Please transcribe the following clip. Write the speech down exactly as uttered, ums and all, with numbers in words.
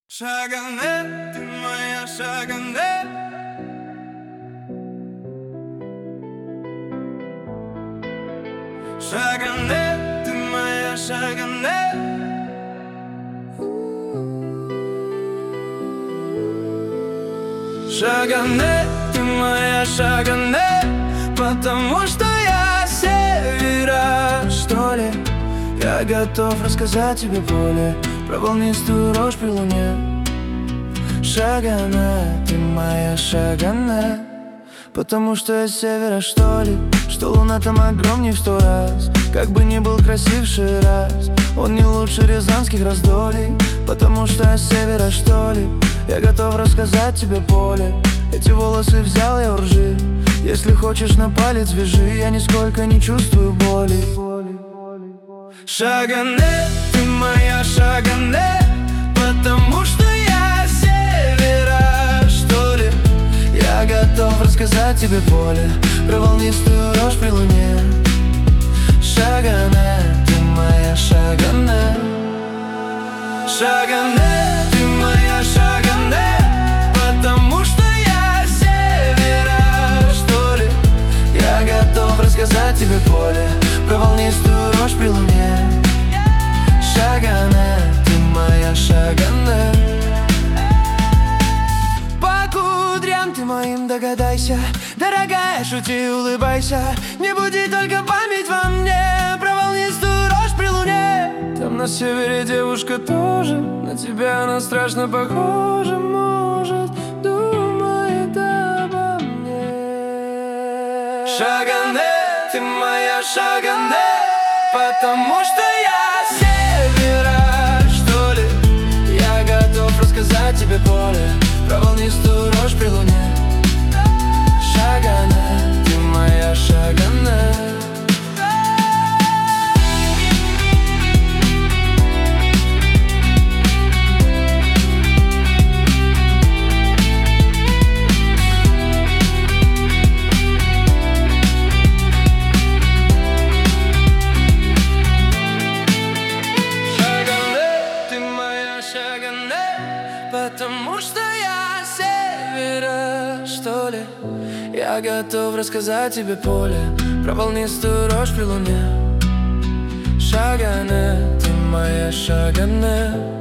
Шагане, ты моя Шагане. Шагане, ты моя Шагане. Шагане, ты моя Шагане. Потому что я с севера, что ли. Я готов рассказать тебе поле про волнистую рожь при луне. Шагане, ты моя Шагане. Потому что я с севера, что ли, что луна там огромнее в сто раз. Как бы ни был красив Шираз, он не лучше рязанских раздолей. Потому что я с севера, что ли, я готов рассказать тебе поле. Эти волосы взял я у ржи. Если хочешь на палец вяжи, я нисколько не чувствую боли. Шагане, ты моя Шагане. Потому что я с севера, что ли. Я готов рассказать тебе поле про волнистую рожь при луне. Шагане, ты моя Шагане. Шагане, ты моя Шагане. Потому что я с севера, что ли. Я готов рассказать тебе поле про волнистую рожь при луне. Шагане, ты моя Шагане. По кудрям ты моим догадайся, дорогая, шути, улыбайся. Не буди только память во мне про волнистую рожь при луне. Там на севере девушка тоже, на тебя она страшно похожа. Может, думает обо мне. Шагане, ты моя Шагане. Потому что я с севера, что ли. Я готов рассказать тебе поле про волнистую рожь при луне. Шагане, ты моя Шагане. Потому что я с севера, что ли. Я готов рассказать тебе поле про волнистую рожь при луне. Шагане, ты моя Шагане.